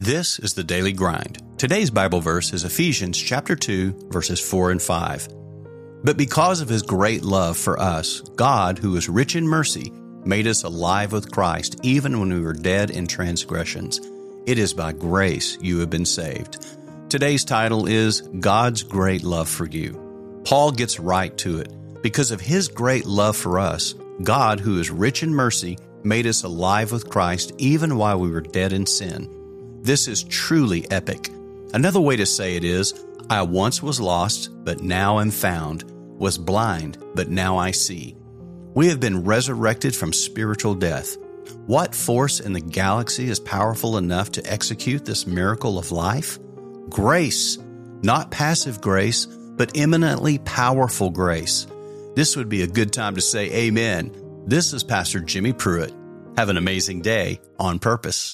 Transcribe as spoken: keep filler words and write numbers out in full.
This is the Daily Grind. Today's Bible verse is Ephesians chapter two, verses four and five. But because of His great love for us, God, who is rich in mercy, made us alive with Christ even when we were dead in transgressions. It is by grace you have been saved. Today's title is God's Great Love for You. Paul gets right to it. Because of His great love for us, God, who is rich in mercy, made us alive with Christ even while we were dead in sin. This is truly epic. Another way to say it is, I once was lost, but now am found, was blind, but now I see. We have been resurrected from spiritual death. What force in the galaxy is powerful enough to execute this miracle of life? Grace, not passive grace, but eminently powerful grace. This would be a good time to say amen. This is Pastor Jimmy Pruitt. Have an amazing day on purpose.